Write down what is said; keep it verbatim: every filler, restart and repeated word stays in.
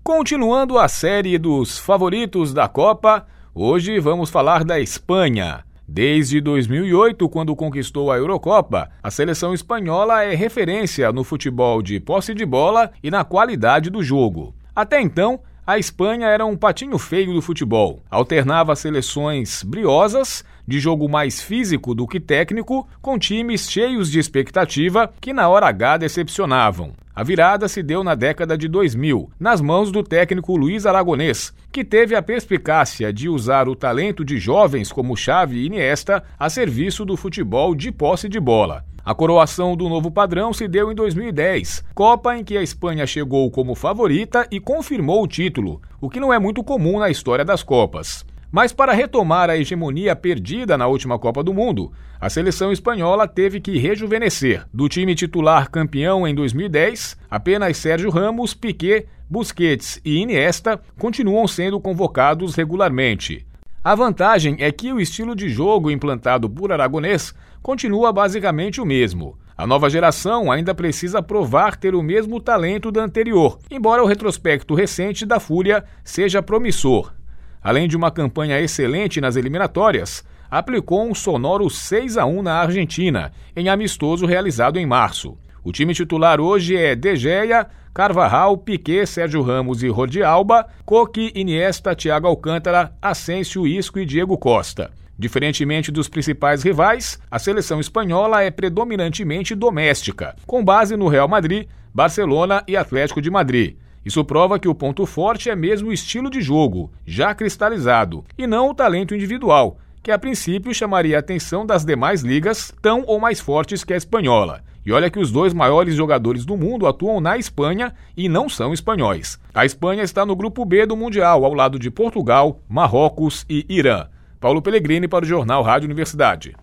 Continuando a série dos favoritos da Copa, hoje vamos falar da Espanha. Desde dois mil e oito, quando conquistou a Eurocopa, a seleção espanhola é referência no futebol de posse de bola e na qualidade do jogo. Até então, a Espanha era um patinho feio do futebol. Alternava seleções briosas, de jogo mais físico do que técnico, com times cheios de expectativa que na hora H decepcionavam. A virada se deu na década de dois mil, nas mãos do técnico Luís Aragonés, que teve a perspicácia de usar o talento de jovens como Xavi e Iniesta a serviço do futebol de posse de bola. A coroação do novo padrão se deu em dois mil e dez, Copa em que a Espanha chegou como favorita e confirmou o título, o que não é muito comum na história das Copas. Mas para retomar a hegemonia perdida na última Copa do Mundo, a seleção espanhola teve que rejuvenescer. Do time titular campeão em dois mil e dez, apenas Sérgio Ramos, Piqué, Busquets e Iniesta continuam sendo convocados regularmente. A vantagem é que o estilo de jogo implantado por Aragonés continua basicamente o mesmo. A nova geração ainda precisa provar ter o mesmo talento da anterior, embora o retrospecto recente da Fúria seja promissor. Além de uma campanha excelente nas eliminatórias, aplicou um sonoro seis a um na Argentina, em amistoso realizado em março. O time titular hoje é De Gea, Carvajal, Piqué, Sérgio Ramos e Jordi Alba, Coque, Iniesta, Thiago Alcântara, Asensio, Isco e Diego Costa. Diferentemente dos principais rivais, a seleção espanhola é predominantemente doméstica, com base no Real Madrid, Barcelona e Atlético de Madrid. Isso prova que o ponto forte é mesmo o estilo de jogo, já cristalizado, e não o talento individual, que a princípio chamaria a atenção das demais ligas tão ou mais fortes que a espanhola. E olha que os dois maiores jogadores do mundo atuam na Espanha e não são espanhóis. A Espanha está no grupo B do Mundial, ao lado de Portugal, Marrocos e Irã. Paulo Pellegrini para o Jornal Rádio Universidade.